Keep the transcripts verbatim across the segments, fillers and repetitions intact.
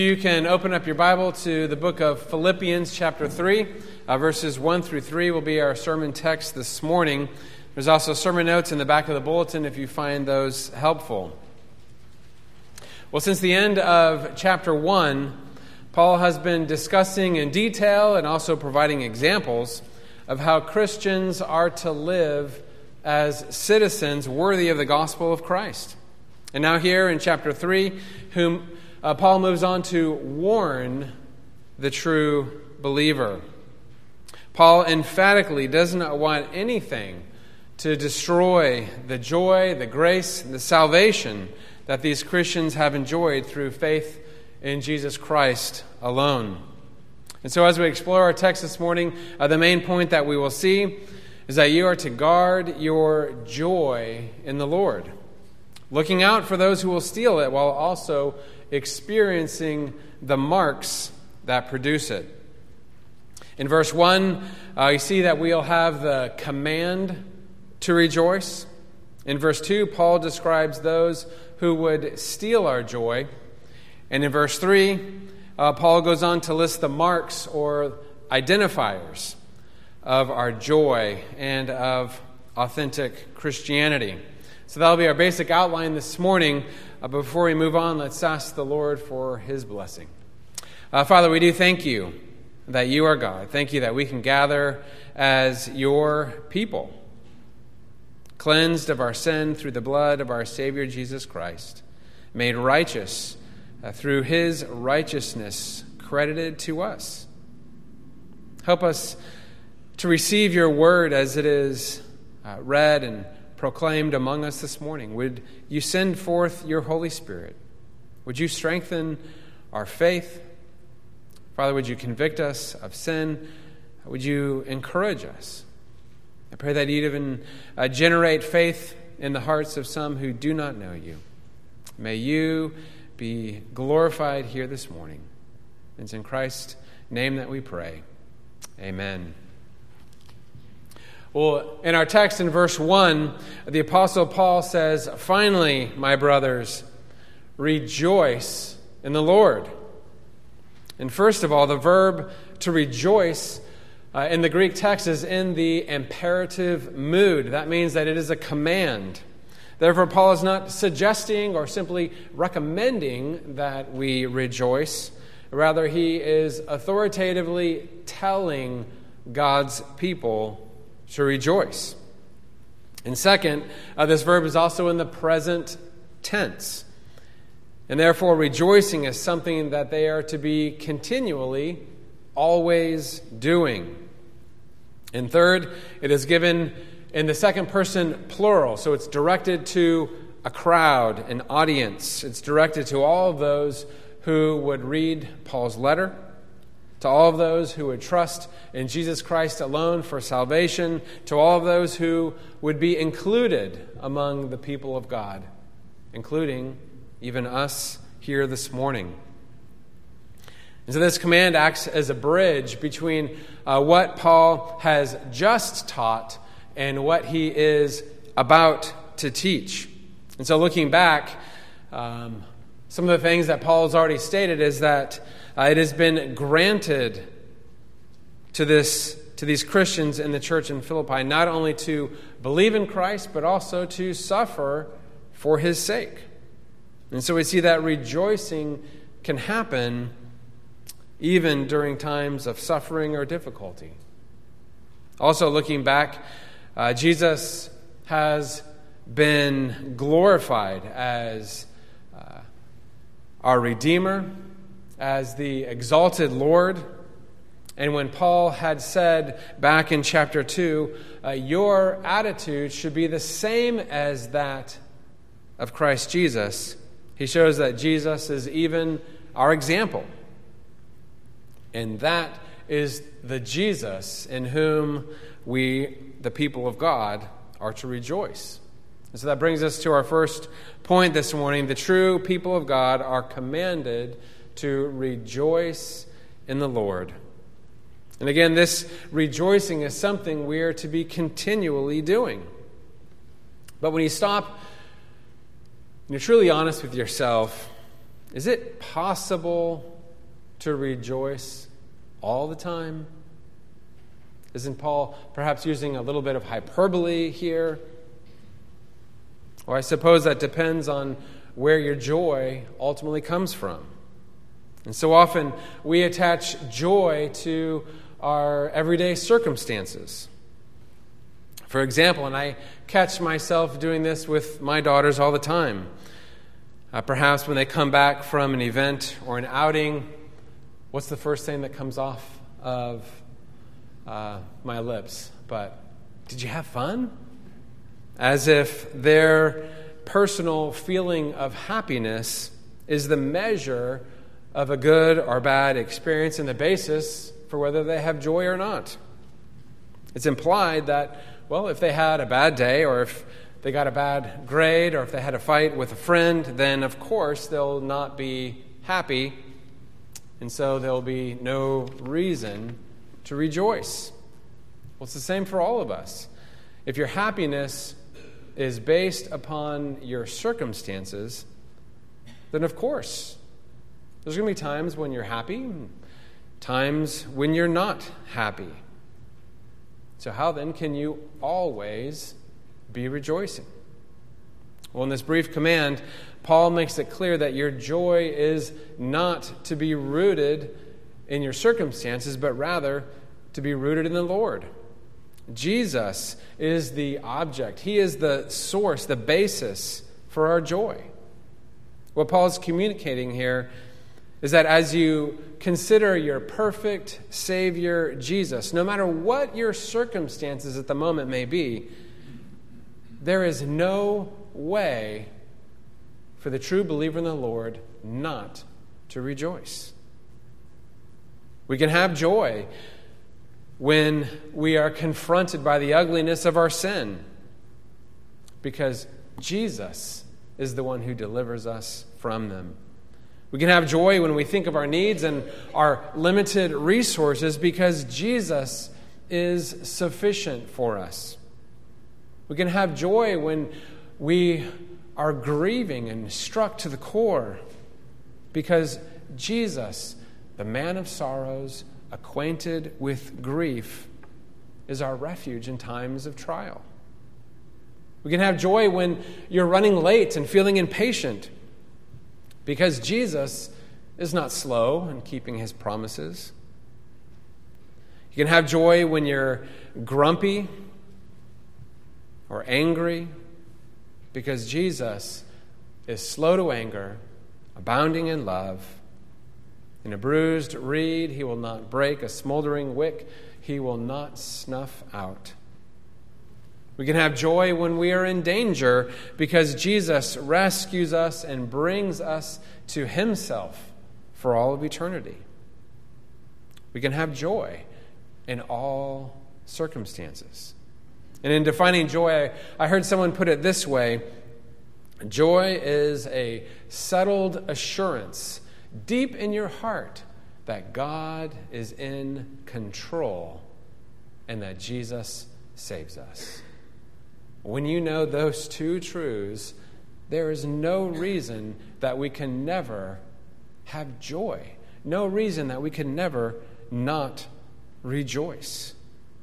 You can open up your Bible to the book of Philippians chapter three. Uh, verses one through three will be our sermon text this morning. There's also sermon notes in the back of the bulletin if you find those helpful. Well, since the end of chapter one, Paul has been discussing in detail and also providing examples of how Christians are to live as citizens worthy of the gospel of Christ. And now here in chapter three, whom Uh, Paul moves on to warn the true believer. Paul emphatically does not want anything to destroy the joy, the grace, and the salvation that these Christians have enjoyed through faith in Jesus Christ alone. And so as we explore our text this morning, uh, the main point that we will see is that you are to guard your joy in the Lord, looking out for those who will steal it while also experiencing the marks that produce it. In verse one, uh, you see that we'll have the command to rejoice. In verse two, Paul describes those who would steal our joy. And in verse three, uh, Paul goes on to list the marks or identifiers of our joy and of authentic Christianity. So that'll be our basic outline this morning. Uh, before we move on, let's ask the Lord for His blessing. Uh, Father, we do thank you that you are God. Thank you that we can gather as your people, cleansed of our sin through the blood of our Savior Jesus Christ, made righteous uh, through His righteousness credited to us. Help us to receive your word as it is uh, read and proclaimed among us this morning. Would you send forth your Holy Spirit? Would you strengthen our faith? Father, would you convict us of sin? Would you encourage us? I pray that you'd even uh, generate faith in the hearts of some who do not know you. May you be glorified here this morning. It's in Christ's name that we pray. Amen. Well, in our text in verse one, the Apostle Paul says, "Finally, my brothers, rejoice in the Lord." And first of all, the verb to rejoice uh, in the Greek text is in the imperative mood. That means that it is a command. Therefore, Paul is not suggesting or simply recommending that we rejoice. Rather, he is authoritatively telling God's people to rejoice. And second, uh, this verb is also in the present tense. And therefore, rejoicing is something that they are to be continually, always doing. And third, it is given in the second person plural. So it's directed to a crowd, an audience. It's directed to all of those who would read Paul's letter, to all of those who would trust in Jesus Christ alone for salvation, to all of those who would be included among the people of God, including even us here this morning. And so this command acts as a bridge between uh, what Paul has just taught and what he is about to teach. And so looking back, um, some of the things that Paul has already stated is that Uh, it has been granted to this to these Christians in the church in Philippi not only to believe in Christ, but also to suffer for His sake. And so we see that rejoicing can happen even during times of suffering or difficulty. Also, looking back, uh, Jesus has been glorified as uh, our Redeemer, as the exalted Lord. And when Paul had said back in chapter two, uh, your attitude should be the same as that of Christ Jesus, he shows that Jesus is even our example. And that is the Jesus in whom we, the people of God, are to rejoice. And so that brings us to our first point this morning. The true people of God are commanded to rejoice in the Lord. And again, this rejoicing is something we are to be continually doing. But when you stop and you're truly honest with yourself, is it possible to rejoice all the time? Isn't Paul perhaps using a little bit of hyperbole here? Well, I suppose that depends on where your joy ultimately comes from. And so often we attach joy to our everyday circumstances. For example, and I catch myself doing this with my daughters all the time. Uh, perhaps when they come back from an event or an outing, what's the first thing that comes off of uh, my lips? But, did you have fun? As if their personal feeling of happiness is the measure of a good or bad experience and the basis for whether they have joy or not. It's implied that, well, if they had a bad day or if they got a bad grade or if they had a fight with a friend, then of course they'll not be happy, and so there'll be no reason to rejoice. Well, it's the same for all of us. If your happiness is based upon your circumstances, then of course there's going to be times when you're happy, times when you're not happy. So how then can you always be rejoicing? Well, in this brief command, Paul makes it clear that your joy is not to be rooted in your circumstances, but rather to be rooted in the Lord. Jesus is the object. He is the source, the basis for our joy. What Paul's communicating here is that as you consider your perfect Savior, Jesus, no matter what your circumstances at the moment may be, there is no way for the true believer in the Lord not to rejoice. We can have joy when we are confronted by the ugliness of our sin, because Jesus is the one who delivers us from them. We can have joy when we think of our needs and our limited resources, because Jesus is sufficient for us. We can have joy when we are grieving and struck to the core, because Jesus, the man of sorrows, acquainted with grief, is our refuge in times of trial. We can have joy when you're running late and feeling impatient, because Jesus is not slow in keeping his promises. You can have joy when you're grumpy or angry, because Jesus is slow to anger, abounding in love. In a bruised reed he will not break, a smoldering wick he will not snuff out. We can have joy when we are in danger, because Jesus rescues us and brings us to himself for all of eternity. We can have joy in all circumstances. And in defining joy, I heard someone put it this way: joy is a settled assurance deep in your heart that God is in control and that Jesus saves us. When you know those two truths, there is no reason that we can never have joy. No reason that we can never not rejoice.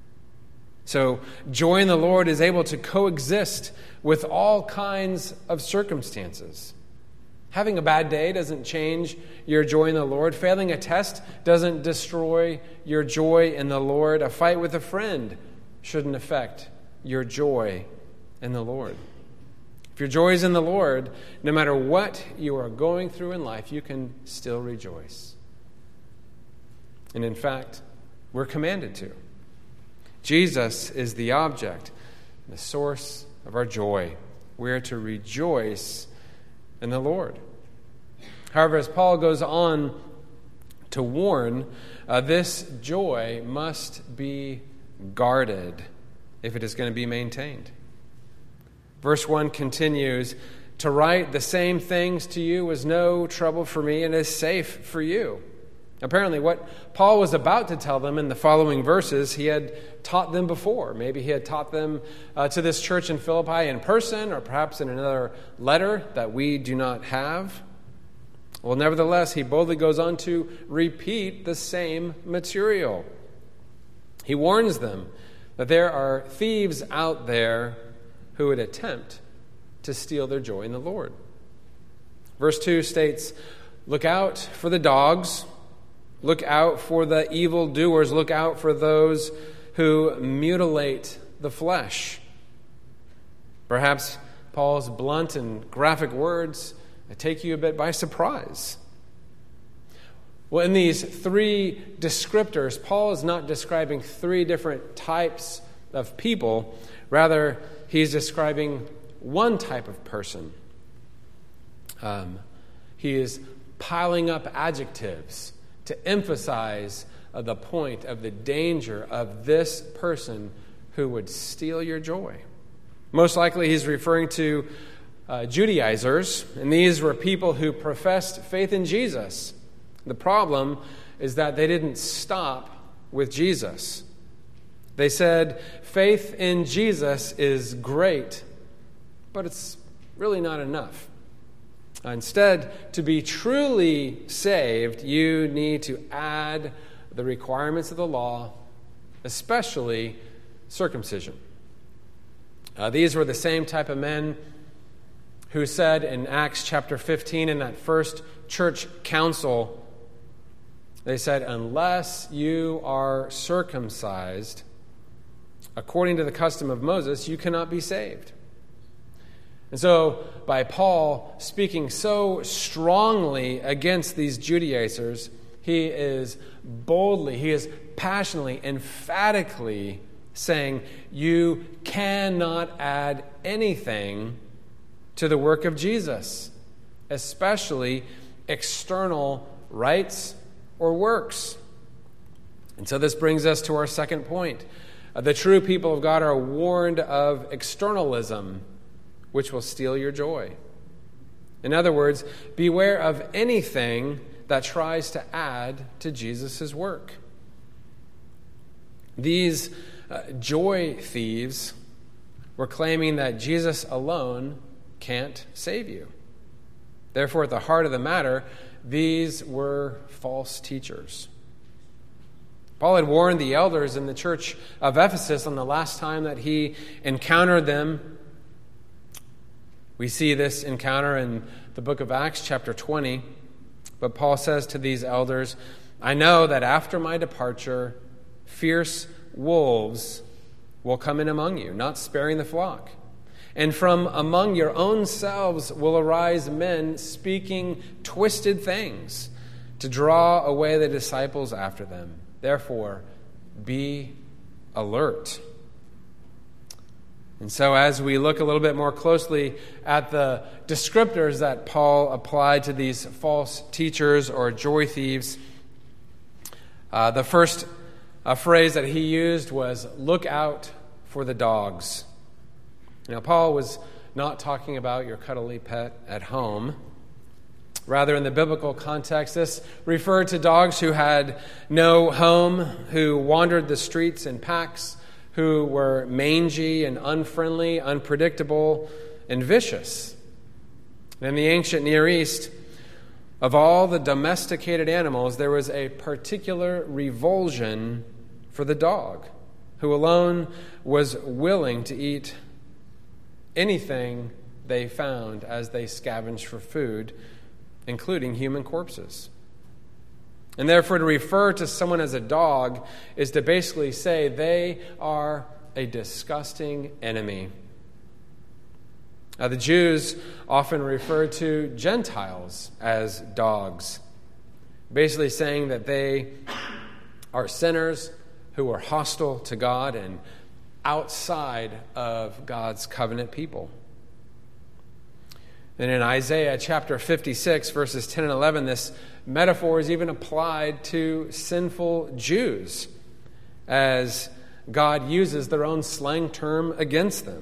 So joy in the Lord is able to coexist with all kinds of circumstances. Having a bad day doesn't change your joy in the Lord. Failing a test doesn't destroy your joy in the Lord. A fight with a friend shouldn't affect your joy in the Lord. If your joy is in the Lord, no matter what you are going through in life, you can still rejoice. And in fact, we're commanded to. Jesus is the object, the source of our joy. We are to rejoice in the Lord. However, as Paul goes on to warn, uh, this joy must be guarded if it is going to be maintained. Verse one continues, "To write the same things to you was no trouble for me and is safe for you." Apparently, what Paul was about to tell them in the following verses, he had taught them before. Maybe he had taught them uh, to this church in Philippi in person, or perhaps in another letter that we do not have. Well, nevertheless, he boldly goes on to repeat the same material. He warns them that there are thieves out there who would attempt to steal their joy in the Lord. Verse two states, "Look out for the dogs, look out for the evildoers, look out for those who mutilate the flesh." Perhaps Paul's blunt and graphic words take you a bit by surprise. Well, in these three descriptors, Paul is not describing three different types of people. Rather, he's describing one type of person. Um, he is piling up adjectives to emphasize uh, the point of the danger of this person who would steal your joy. Most likely, he's referring to uh, Judaizers, and these were people who professed faith in Jesus. The problem is that they didn't stop with Jesus. They said, faith in Jesus is great, but it's really not enough. Instead, to be truly saved, you need to add the requirements of the law, especially circumcision. Uh, these were the same type of men who said in Acts chapter fifteen, in that first church council, they said, unless you are circumcised according to the custom of Moses, you cannot be saved. And so, by Paul speaking so strongly against these Judaizers, he is boldly, he is passionately, emphatically saying, you cannot add anything to the work of Jesus, especially external rites or works. And so this brings us to our second point. Uh, the true people of God are warned of externalism, which will steal your joy. In other words, beware of anything that tries to add to Jesus' work. These uh, joy thieves were claiming that Jesus alone can't save you. Therefore, at the heart of the matter, these were false teachers. Paul had warned the elders in the church of Ephesus on the last time that he encountered them. We see this encounter in the book of Acts, chapter twenty. But Paul says to these elders, I know that after my departure, fierce wolves will come in among you, not sparing the flock. And from among your own selves will arise men speaking twisted things to draw away the disciples after them. Therefore, be alert. And so as we look a little bit more closely at the descriptors that Paul applied to these false teachers or joy thieves, uh, the first uh, phrase that he used was, look out for the dogs. Now, Paul was not talking about your cuddly pet at home. Rather, in the biblical context, this referred to dogs who had no home, who wandered the streets in packs, who were mangy and unfriendly, unpredictable, and vicious. In the ancient Near East, of all the domesticated animals, there was a particular revulsion for the dog, who alone was willing to eat anything they found as they scavenged for food, including human corpses. And therefore, to refer to someone as a dog is to basically say they are a disgusting enemy. Now, the Jews often referred to Gentiles as dogs, basically saying that they are sinners who are hostile to God and outside of God's covenant people. And in Isaiah chapter fifty-six, verses ten and eleven, this metaphor is even applied to sinful Jews as God uses their own slang term against them.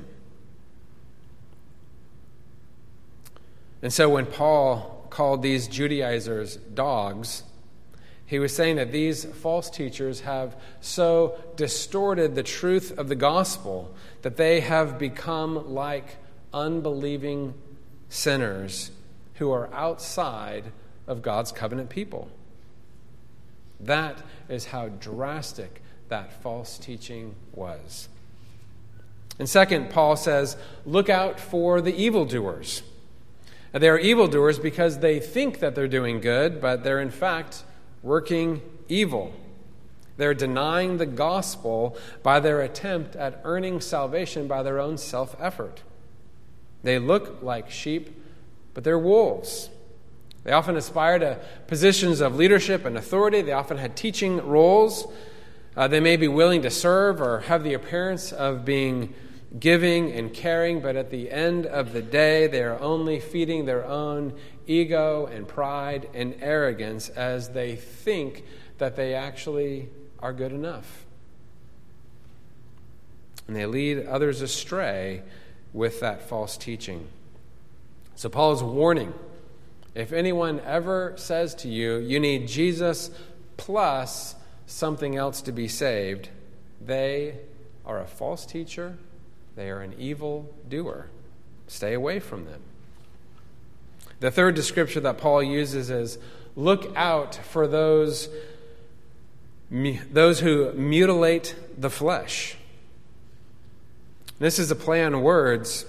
And so when Paul called these Judaizers dogs, he was saying that these false teachers have so distorted the truth of the gospel that they have become like unbelieving sinners who are outside of God's covenant people. That is how drastic that false teaching was. And second, Paul says, look out for the evildoers. They are evildoers because they think that they're doing good, but they're in fact working evil. They're denying the gospel by their attempt at earning salvation by their own self-effort. They look like sheep, but they're wolves. They often aspire to positions of leadership and authority. They often had teaching roles. Uh, they may be willing to serve or have the appearance of being giving and caring, but at the end of the day, they are only feeding their own ego and pride and arrogance as they think that they actually are good enough. And they lead others astray with that false teaching. So Paul is warning, if anyone ever says to you, you need Jesus plus something else to be saved, they are a false teacher. They are an evil doer. Stay away from them. The third description that Paul uses is, look out for those, those who mutilate the flesh. This is a play on words.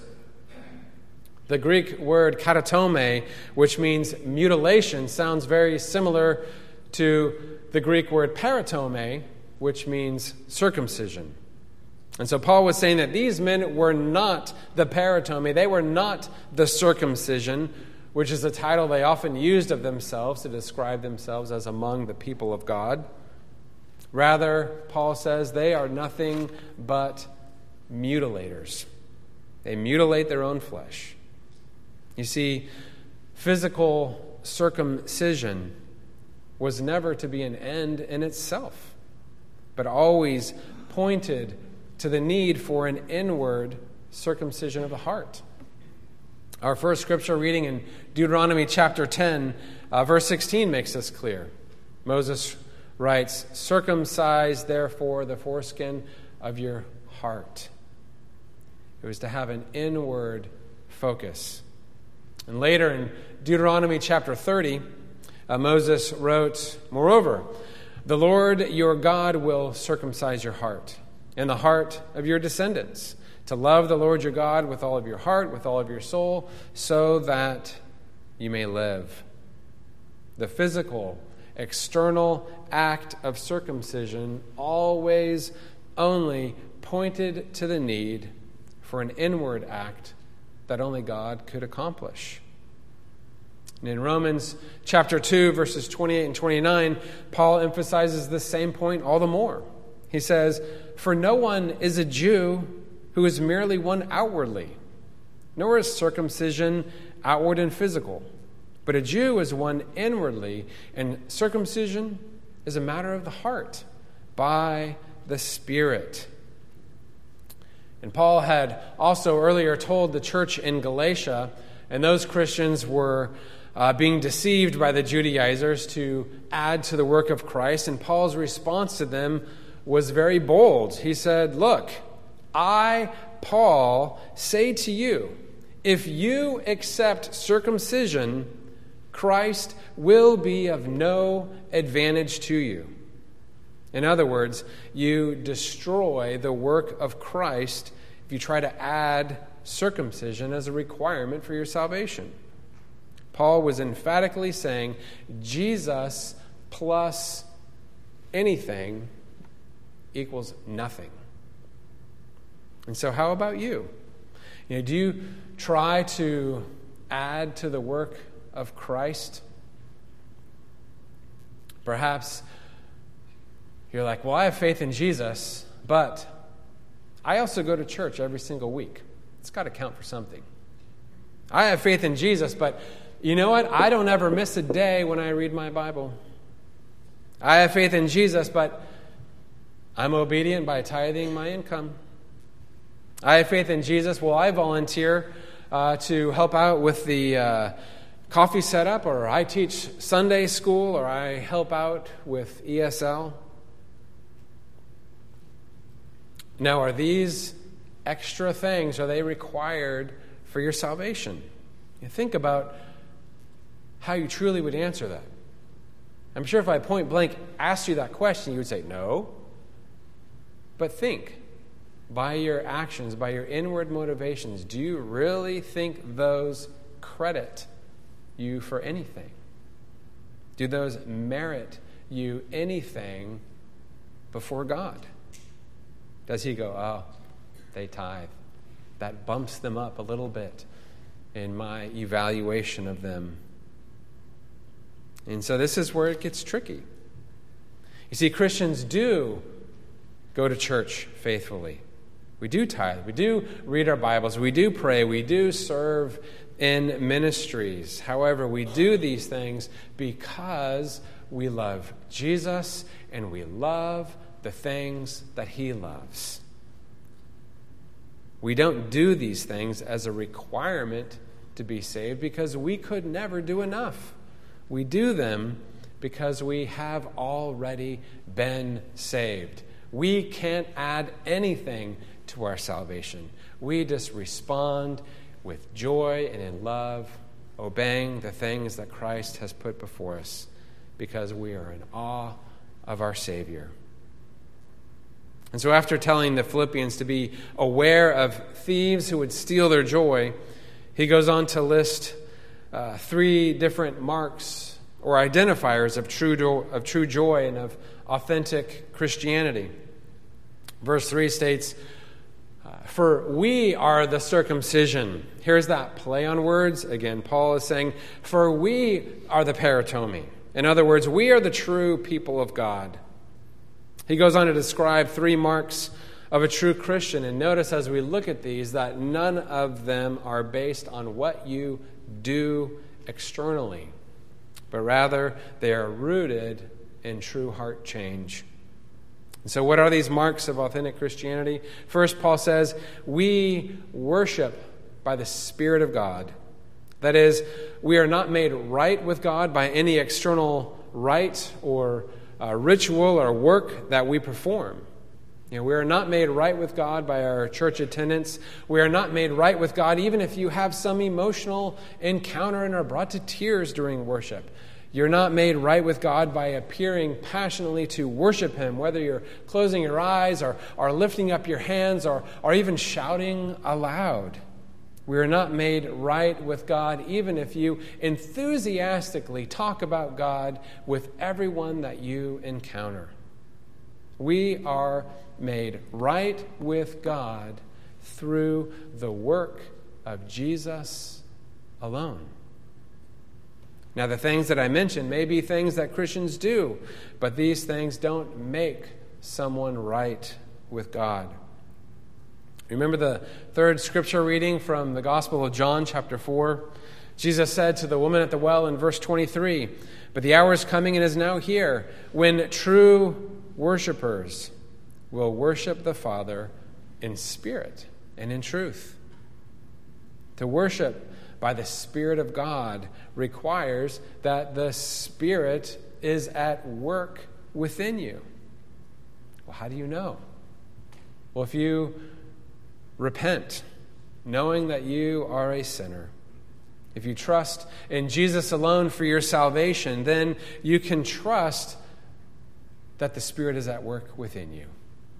The Greek word katatome, which means mutilation, sounds very similar to the Greek word paratome, which means circumcision. And so Paul was saying that these men were not the paratome. They were not the circumcision, which is a title they often used of themselves to describe themselves as among the people of God. Rather, Paul says they are nothing but mutilators. They mutilate their own flesh. You see, physical circumcision was never to be an end in itself, but always pointed to the need for an inward circumcision of the heart. Our first scripture reading in Deuteronomy chapter ten, uh, verse sixteen makes this clear. Moses writes, "Circumcise therefore the foreskin of your heart." It was to have an inward focus. And later in Deuteronomy chapter thirty, uh, Moses wrote, "Moreover, the Lord your God will circumcise your heart and the heart of your descendants, to love the Lord your God with all of your heart, with all of your soul, so that you may live." The physical, external act of circumcision always only pointed to the need for an inward act that only God could accomplish. And in Romans chapter two, verses twenty-eight and twenty-nine, Paul emphasizes this same point all the more. He says, "For no one is a Jew who is merely one outwardly, nor is circumcision outward and physical. But a Jew is one inwardly, and circumcision is a matter of the heart, by the Spirit." And Paul had also earlier told the church in Galatia, and those Christians were uh, being deceived by the Judaizers to add to the work of Christ, and Paul's response to them was very bold. He said, "Look, I, Paul, say to you, if you accept circumcision, Christ will be of no advantage to you." In other words, you destroy the work of Christ if you try to add circumcision as a requirement for your salvation. Paul was emphatically saying Jesus plus anything equals nothing. And so how about you? You know, do you try to add to the work of Christ? Perhaps you're like, well, I have faith in Jesus, but I also go to church every single week. It's got to count for something. I have faith in Jesus, but you know what? I don't ever miss a day when I read my Bible. I have faith in Jesus, but I'm obedient by tithing my income. I have faith in Jesus. Well, I volunteer uh, to help out with the uh, coffee setup, or I teach Sunday school, or I help out with E S L. Now, are these extra things, are they required for your salvation? You think about how you truly would answer that. I'm sure if I point blank asked you that question, you would say no. But think, by your actions, by your inward motivations, do you really think those credit you for anything? Do those merit you anything before God? Does he go, oh, they tithe? That bumps them up a little bit in my evaluation of them. And so this is where it gets tricky. You see, Christians do go to church faithfully. We do tithe. We do read our Bibles. We do pray. We do serve in ministries. However, we do these things because we love Jesus and we love the things that he loves. We don't do these things as a requirement to be saved because we could never do enough. We do them because we have already been saved. We can't add anything to our salvation. We just respond with joy and in love, obeying the things that Christ has put before us because we are in awe of our Savior. And so after telling the Philippians to be aware of thieves who would steal their joy, he goes on to list uh, three different marks or identifiers of true, do- of true joy and of authentic Christianity. Verse three states, uh, for we are the circumcision. Here's that play on words. Again, Paul is saying, for we are the paratomi. In other words, we are the true people of God. He goes on to describe three marks of a true Christian. And notice as we look at these that none of them are based on what you do externally, but rather they are rooted in true heart change. And so what are these marks of authentic Christianity? First, Paul says, we worship by the Spirit of God. That is, we are not made right with God by any external rite or uh, ritual or work that we perform. You know, we are not made right with God by our church attendance. We are not made right with God even if you have some emotional encounter and are brought to tears during worship. You're not made right with God by appearing passionately to worship him, whether you're closing your eyes or, or lifting up your hands or, or even shouting aloud. We are not made right with God even if you enthusiastically talk about God with everyone that you encounter. We are made right with God through the work of Jesus alone. Now, the things that I mentioned may be things that Christians do, but these things don't make someone right with God. Remember the third scripture reading from the Gospel of John, chapter four? Jesus said to the woman at the well in verse twenty-three, but the hour is coming and is now here when true worshipers will worship the Father in spirit and in truth. To worship by the Spirit of God requires that the Spirit is at work within you. Well, how do you know? Well, if you repent, knowing that you are a sinner, if you trust in Jesus alone for your salvation, then you can trust that the Spirit is at work within you.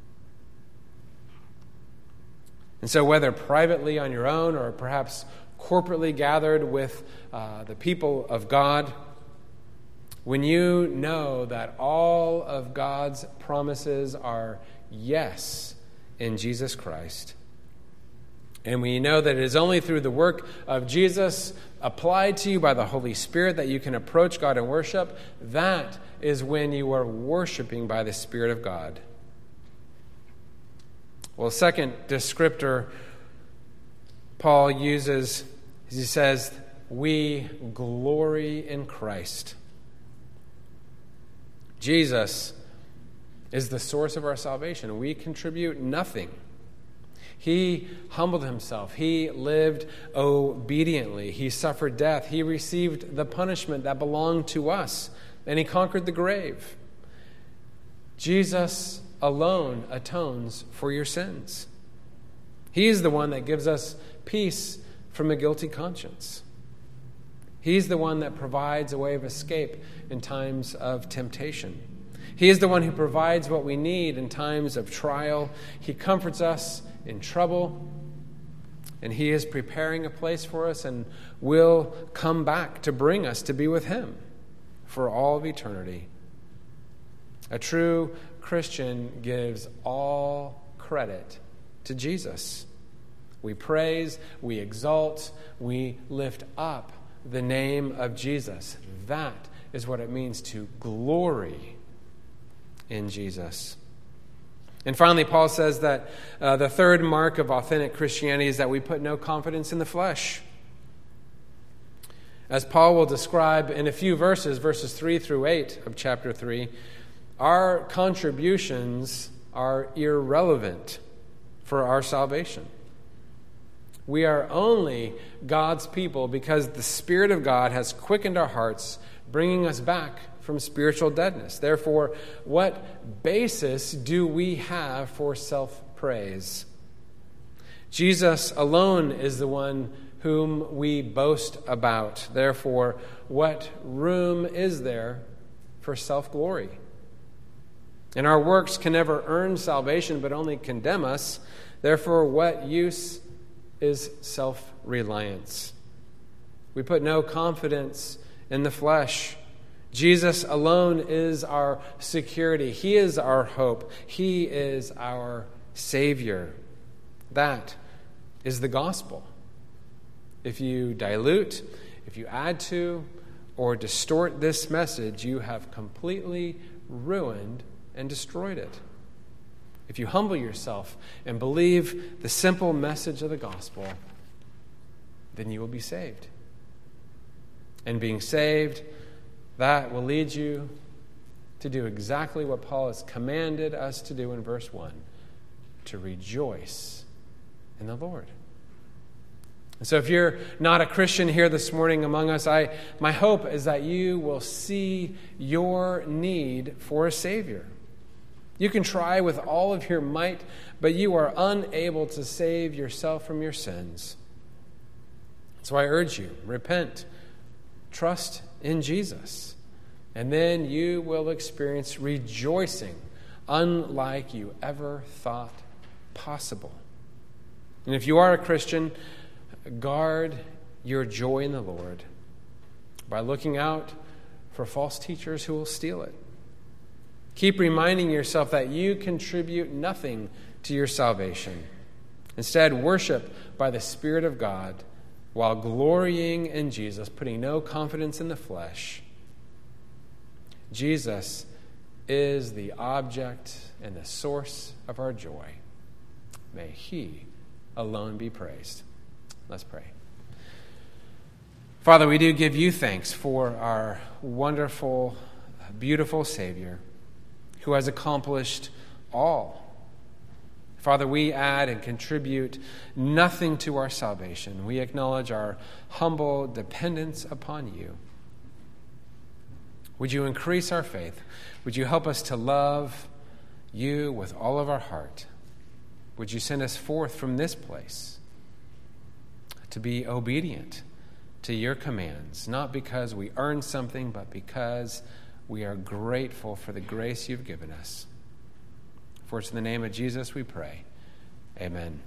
And so whether privately on your own or perhaps corporately gathered with uh, the people of God, when you know that all of God's promises are yes in Jesus Christ, and we know that it is only through the work of Jesus applied to you by the Holy Spirit that you can approach God and worship, that is when you are worshiping by the Spirit of God. Well, second descriptor Paul uses, he says, we glory in Christ. Jesus is the source of our salvation. We contribute nothing. He humbled himself. He lived obediently. He suffered death. He received the punishment that belonged to us, and he conquered the grave. Jesus alone atones for your sins. He is the one that gives us peace from a guilty conscience. He He's the one that provides a way of escape in times of temptation. He is the one who provides what we need in times of trial. He comforts us in trouble. And he is preparing a place for us and will come back to bring us to be with him for all of eternity. A true Christian gives all credit to Jesus. We praise, we exalt, we lift up the name of Jesus. That is what it means to glory in Jesus. And finally, Paul says that uh, the third mark of authentic Christianity is that we put no confidence in the flesh. As Paul will describe in a few verses, verses three through eight of chapter three, our contributions are irrelevant for our salvation. We are only God's people because the Spirit of God has quickened our hearts, bringing us back from spiritual deadness. Therefore, what basis do we have for self-praise? Jesus alone is the one whom we boast about. Therefore, what room is there for self-glory? And our works can never earn salvation, but only condemn us. Therefore, what use is self-reliance? We put no confidence in the flesh. Jesus alone is our security. He is our hope. He is our Savior. That is the gospel. If you dilute, if you add to, or distort this message, you have completely ruined and destroyed it. If you humble yourself and believe the simple message of the gospel, then you will be saved. And being saved, that will lead you to do exactly what Paul has commanded us to do in verse one, to rejoice in the Lord. And so if you're not a Christian here this morning among us, I my hope is that you will see your need for a Savior. You can try with all of your might, but you are unable to save yourself from your sins. So I urge you, repent, trust in Jesus, and then you will experience rejoicing unlike you ever thought possible. And if you are a Christian, guard your joy in the Lord by looking out for false teachers who will steal it. Keep reminding yourself that you contribute nothing to your salvation. Instead, worship by the Spirit of God while glorying in Jesus, putting no confidence in the flesh. Jesus is the object and the source of our joy. May he alone be praised. Let's pray. Father, we do give you thanks for our wonderful, beautiful Savior who has accomplished all. Father, we add and contribute nothing to our salvation. We acknowledge our humble dependence upon you. Would you increase our faith? Would you help us to love you with all of our heart? Would you send us forth from this place to be obedient to your commands, not because we earn something, but because we are grateful for the grace you've given us. For it's in the name of Jesus we pray. Amen.